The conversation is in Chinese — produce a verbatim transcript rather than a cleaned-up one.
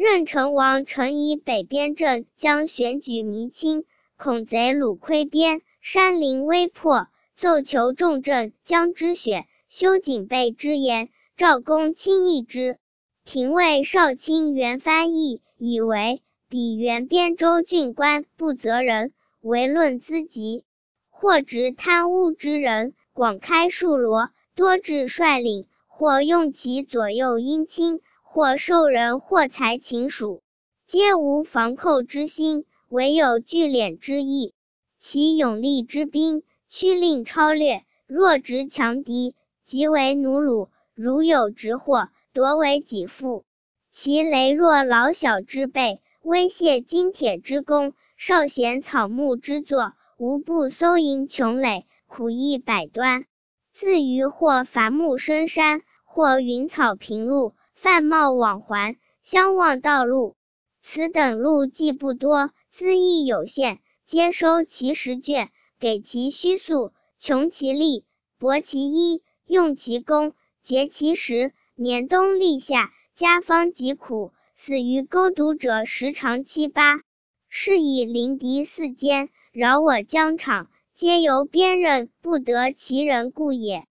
任成王诚以北边镇将选举弥清，恐贼虏窥边，山林危迫，奏求重镇将之选，修警备之言，赵公亲议之。廷尉少卿袁翻译以为彼原边州郡官不择人，唯论资籍，或执贪污之人，广开数罗，多至率领，或用其左右姻亲，或受人获财请属，皆无防寇之心，唯有聚敛之意。其勇力之兵，驱令超略，若执强敌，即为奴虏，如有执获，夺为己负。其羸弱老小之辈，威胁金铁之功，少闲草木之作，无不搜营穷垒，苦役百端。自于或伐木深山，或云草平路，范茂往还，相望道路。此等路既不多，资亦有限，皆收其十卷，给其虚粟，穷其力，薄其衣，用其工，节其食，免冬立夏，家方疾苦，死于钩毒者时长七八。是以临敌四间，扰我疆场，皆由边任不得其人故也。